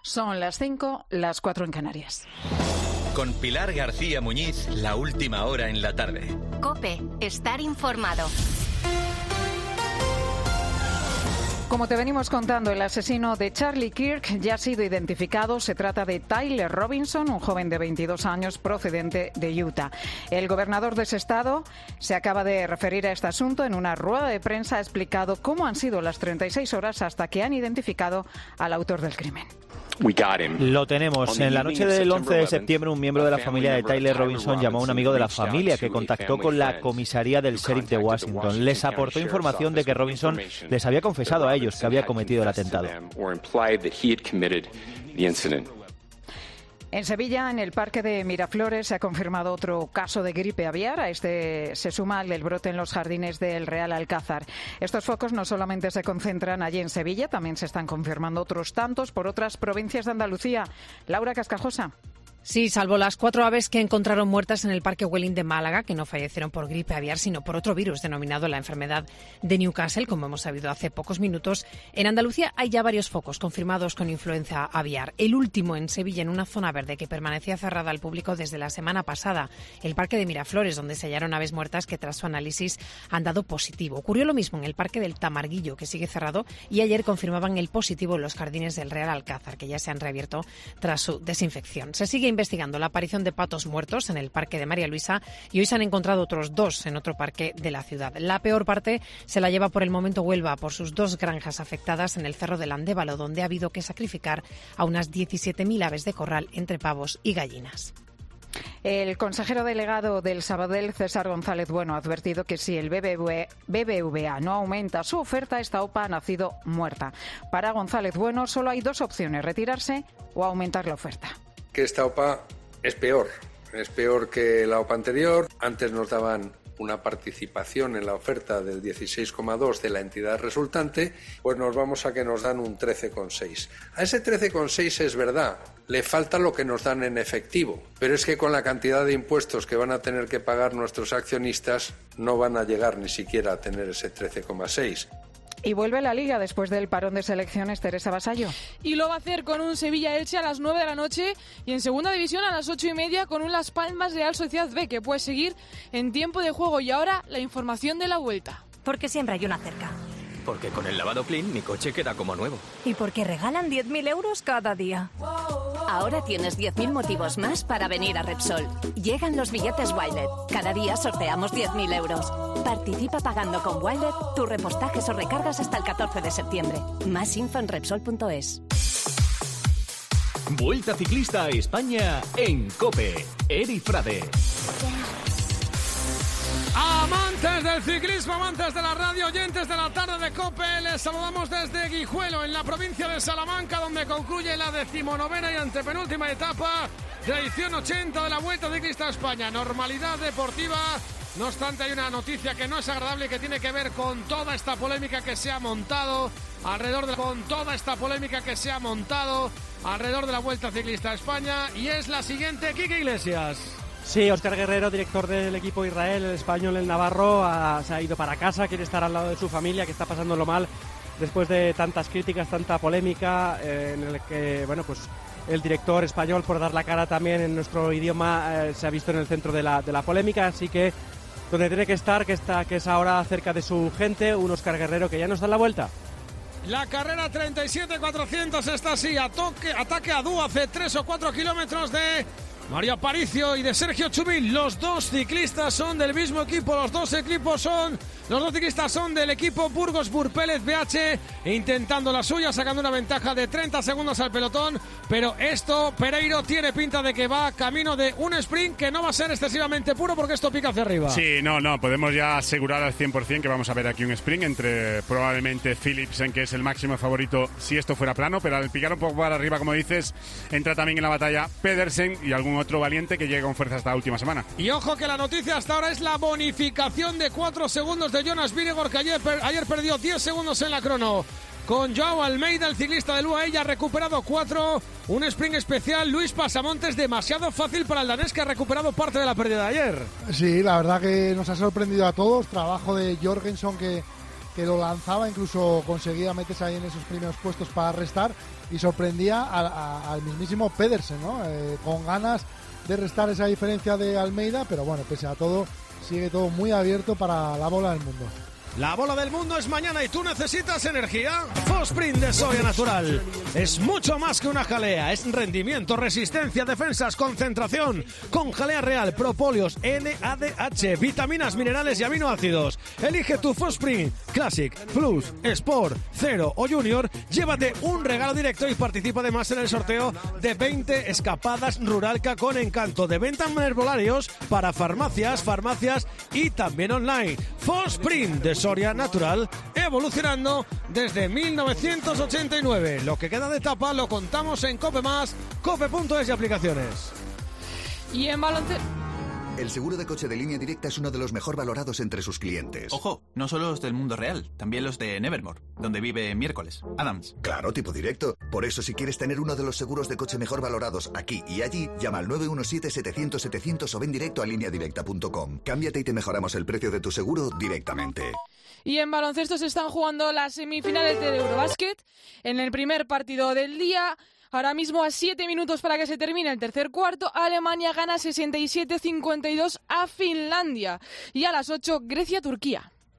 Son las 5, las 4 en Canarias. Con Pilar García Muñiz, la última hora en la tarde. COPE, estar informado. Como te venimos contando, el asesino de Charlie Kirk ya ha sido identificado. Se trata de Tyler Robinson, un joven de 22 años procedente de Utah. El gobernador de ese estado se acaba de referir a este asunto. En una rueda de prensa ha explicado cómo han sido las 36 horas hasta que han identificado al autor del crimen. Lo tenemos. En la noche del 11 de septiembre, un miembro de la familia de Tyler Robinson llamó a un amigo de la familia que contactó con la comisaría del sheriff de Washington. Les aportó información de que Robinson les había confesado a ellos que había cometido el atentado. En Sevilla, en el parque de Miraflores, se ha confirmado otro caso de gripe aviar. A este se suma el del brote en los jardines del Real Alcázar. Estos focos no solamente se concentran allí en Sevilla, también se están confirmando otros tantos por otras provincias de Andalucía. Laura Cascajosa. Sí, salvo las 4 aves que encontraron muertas en el Parque Güell de Málaga, que no fallecieron por gripe aviar, sino por otro virus denominado la enfermedad de Newcastle, como hemos sabido hace pocos minutos. En Andalucía hay ya varios focos confirmados con influenza aviar. El último en Sevilla, en una zona verde que permanecía cerrada al público desde la semana pasada, el Parque de Miraflores, donde se hallaron aves muertas que tras su análisis han dado positivo. Ocurrió lo mismo en el Parque del Tamarguillo, que sigue cerrado, y ayer confirmaban el positivo en los jardines del Real Alcázar, que ya se han reabierto tras su desinfección. Se sigue investigando la aparición de patos muertos en el Parque de María Luisa y hoy se han encontrado otros 2 en otro parque de la ciudad. La peor parte se la lleva por el momento Huelva por sus 2 granjas afectadas en el Cerro del Andévalo, donde ha habido que sacrificar a unas 17.000 aves de corral entre pavos y gallinas. El consejero delegado del Sabadell, César González Bueno, ha advertido que si el BBVA no aumenta su oferta, esta OPA ha nacido muerta. Para González Bueno solo hay 2 opciones, retirarse o aumentar la oferta. Que esta OPA es peor que la OPA anterior. Antes nos daban una participación en la oferta del 16,2 de la entidad resultante, pues nos vamos a que nos dan un 13,6. A ese 13,6 es verdad, le falta lo que nos dan en efectivo, pero es que con la cantidad de impuestos que van a tener que pagar nuestros accionistas no van a llegar ni siquiera a tener ese 13,6. Y vuelve la Liga después del parón de selecciones, Teresa Basallo. Y lo va a hacer con un Sevilla-Elche a las 9 de la noche y en segunda división a las 8:30 con un Las Palmas Real Sociedad B, que puede seguir en tiempo de juego. Y ahora la información de la vuelta. Porque siempre hay una cerca. Porque con el lavado Clean mi coche queda como nuevo. Y porque regalan 10.000 euros cada día. Ahora tienes 10.000 motivos más para venir a Repsol. Llegan los billetes Wilet. Cada día sorteamos 10.000 euros. Participa pagando con Wilet tus repostajes o recargas hasta el 14 de septiembre. Más info en Repsol.es. Vuelta ciclista a España en COPE. Eri Frade. Amantes del ciclismo, amantes de la radio, oyentes de la tarde de COPE, les saludamos desde Guijuelo, en la provincia de Salamanca, donde concluye la 19ª y antepenúltima etapa de la edición 80 de la Vuelta Ciclista a España. Normalidad deportiva, no obstante hay una noticia que no es agradable y que tiene que ver con toda esta polémica que se ha montado alrededor de la Vuelta Ciclista a España, y es la siguiente. Quique Iglesias. Sí, Óscar Guerrero, director del equipo Israel, el español, el navarro, se ha ido para casa, quiere estar al lado de su familia, que está pasándolo mal después de tantas críticas, tanta polémica, en el que, bueno, pues el director español, por dar la cara también en nuestro idioma, se ha visto en el centro de la polémica, así que donde tiene que estar, que es ahora cerca de su gente, un Óscar Guerrero que ya no está en la vuelta. La carrera 37.400 está así, ataque a dúo hace 3 o 4 kilómetros de Mario Aparicio y de Sergio Chumil. Los 2 ciclistas son del mismo equipo, los dos ciclistas son del equipo Burgos Burpélez BH, intentando la suya, sacando una ventaja de 30 segundos al pelotón, pero esto, Pereiro, tiene pinta de que va camino de un sprint que no va a ser excesivamente puro, porque esto pica hacia arriba. Sí, no, podemos ya asegurar al 100% que vamos a ver aquí un sprint entre probablemente Philipsen, que es el máximo favorito si esto fuera plano, pero al picar un poco para arriba, como dices, entra también en la batalla Pedersen y algún otro valiente que llega con fuerza esta última semana. Y ojo que la noticia hasta ahora es la bonificación de 4 segundos de Jonas Vingegaard, que ayer perdió 10 segundos en la crono. Con Joao Almeida, el ciclista del UAE, ha recuperado 4. Un sprint especial, Luis Pasamontes, demasiado fácil para el danés, que ha recuperado parte de la pérdida de ayer. Sí, la verdad que nos ha sorprendido a todos. Trabajo de Jorgensen, que que lo lanzaba, incluso conseguía meterse ahí en esos primeros puestos para restar y sorprendía al mismísimo Pedersen, ¿no? Con ganas de restar esa diferencia de Almeida, pero bueno, pese a todo, sigue todo muy abierto para la bola del mundo. La bola del mundo es mañana y tú necesitas energía. Fosprint de soya natural. Es mucho más que una jalea. Es rendimiento, resistencia, defensas, concentración. Con jalea real, propóleos, NADH, vitaminas, minerales y aminoácidos. Elige tu Fosprint Classic, Plus, Sport, Zero o Junior. Llévate un regalo directo y participa además en el sorteo de 20 escapadas Ruralca con encanto. De venta en herbolarios para farmacias y también online. Fosprint de soya natural, evolucionando desde 1989. Lo que queda de etapa lo contamos en Cope+, cope.es y aplicaciones. Y en baloncesto... El seguro de coche de Línea Directa es uno de los mejor valorados entre sus clientes. Ojo, no solo los del mundo real, también los de Nevermore, donde vive Miércoles, Adams. Claro, tipo directo. Por eso, si quieres tener uno de los seguros de coche mejor valorados aquí y allí, llama al 917-700-700 o ven directo a lineadirecta.com. Cámbiate y te mejoramos el precio de tu seguro directamente. Y en baloncesto se están jugando las semifinales del Eurobasket. En el primer partido del día, ahora mismo a 7 minutos para que se termine el tercer cuarto, Alemania gana 67-52 a Finlandia. Y a las 8, Grecia-Turquía.